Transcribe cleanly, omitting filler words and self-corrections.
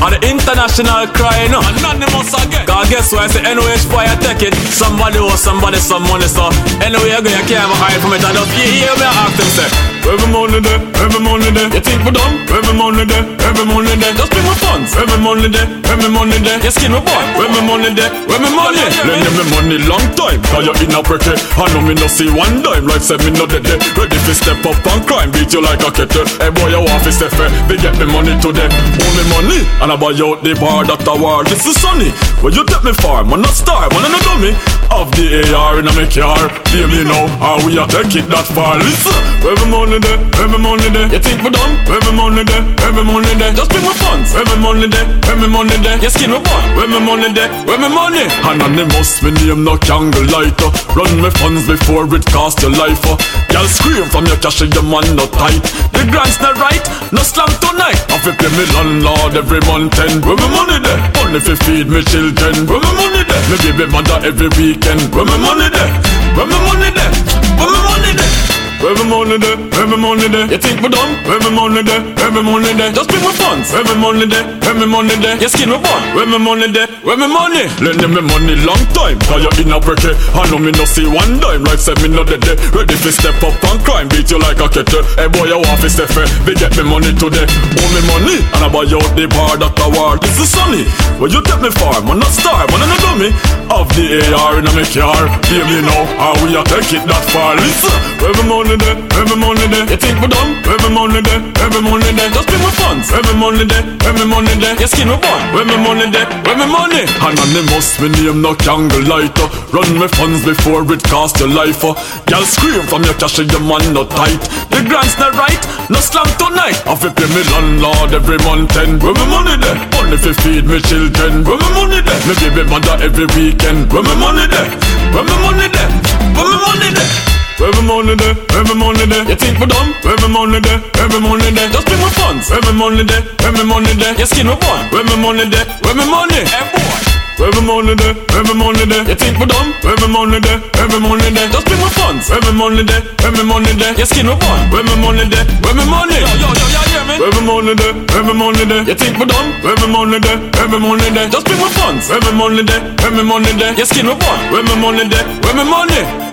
And the international cry, no. Anonymous again. Cause guess what? I say NOH boy, I take it. Somebody owe somebody some money, so anyway, you can't hide from it. I just hear me ask them, say, every money there, every money there. You think we dumb? Every money there, every money there. Just bring my funds. Every money there, every money there. You skin my boy. Every money there, every money. Lend me money long time, cause you in a pretty. I know me no see one dime, like say me no dead. Ready to step up and crime, beat you like a kettle. Hey boy, you want to step fair, they get me money today. Owe me money, and I buy out the bar that I war. This is sunny, where you take me far, man not star, man I no dummy. Of the AR in a me car, hear me now, how we a take it that far. Listen, every money there, every money there. You think we dumb? Every money there, every money there. Just bring my funds. Every money there, every money there. You skin my boy. Every money there, every money. Anonymous, me name no candle lighter. Run me funds before it cost your life. Y'all scream from your cash and your man not tight. The grants not right, no slam tonight. I fi pay me landlord every month end. Where my money there? Only fi feed me children. Where my money there? Me baby mother every weekend. Where my money there? Where my money there? Where my money there? Every money there, every money there. You think we dumb? Every money there, every money there. Just bring my funds. Every money there, every money there. You skin my boy. Where my money there, where my money? Lend me money long time, cause you in a pretty. I know me no see one dime, like say me no dead. Ready to step up and crime, beat you like a kettle. Hey boy, you want to step fair, they get me money today. Owe me money, and I buy out the bar that I war. This is sunny, where you take me far, man not star, man I no dummy. Of the AR in a me car, hear me now, how we a take it that far. Listen, every money there, every money there. You think we dumb? Every money there, every money there. Just bring my funds. Every money there, every money there. You skin my boy. Where my money there, where my money? Anonymous, me name no candle lighter. Run me funds before it cost your life. Y'all scream from your cash and your man not tight. The grants not right, no slam tonight. I fi pay me landlord every month end. Where my money there? Only fi feed me children. Where my money there? Me baby mother every weekend. Where my money there? Where my money there? Where my money there? Every money there, every money there. You think we dumb? Every money there, every money there. Just bring my funds. Every money there, every money there. You skin my boy. Where my money there, where my money? Hey boy. Every money there, every money there. You think we dumb? Every money there, every money there. Just bring my funds. Every money there, every money there. You skin my boy. Where my money there, where my money? Yo, hear me? Every money there, every money there. You think we dumb? Every money there, every money there. Just bring my funds. Every money there, every money there. You skin my boy. Where my money there, where my money?